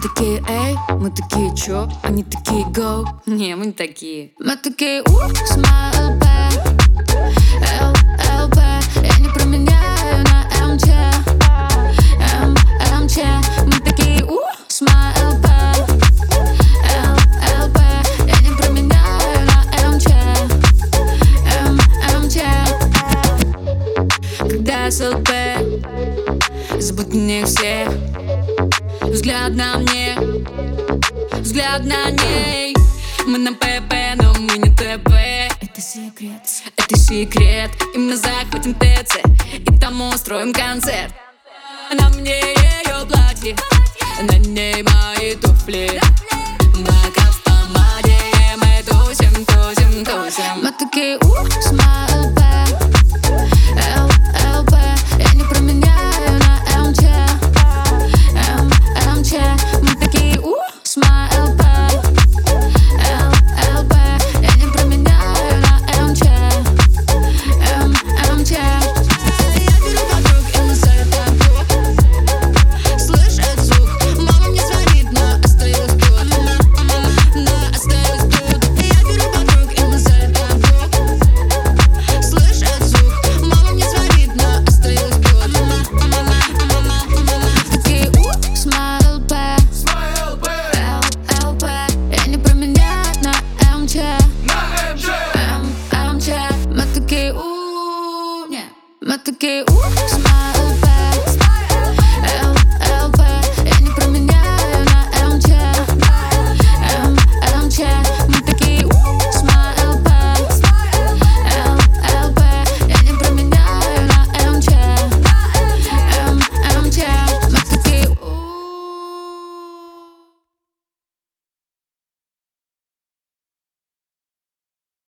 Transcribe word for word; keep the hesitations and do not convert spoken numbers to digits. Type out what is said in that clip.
такие эй, мы такие чё? Они такие go. Не, мы не такие. Мы такие у, смайл бэ, эл, эл бэ. Я не променяю на эм че, эм, эм че. Мы такие у, смайл бэ, эл, эл бэ. Я не променяю на эм че, эм, эм че. Когда эс эл бэ, забудь мне всех. Взгляд на мне, взгляд на ней. Мы на ПП, но мы не ТП. Это секрет, это секрет. И мы захватим ТЦ, и там устроим концерт. На мне ее платье, на ней мои туфли. Бока в помаде, мы тусим, тусим, тусим. Мы такие у, смайл бэ, эл, эл бэ. Я не променяю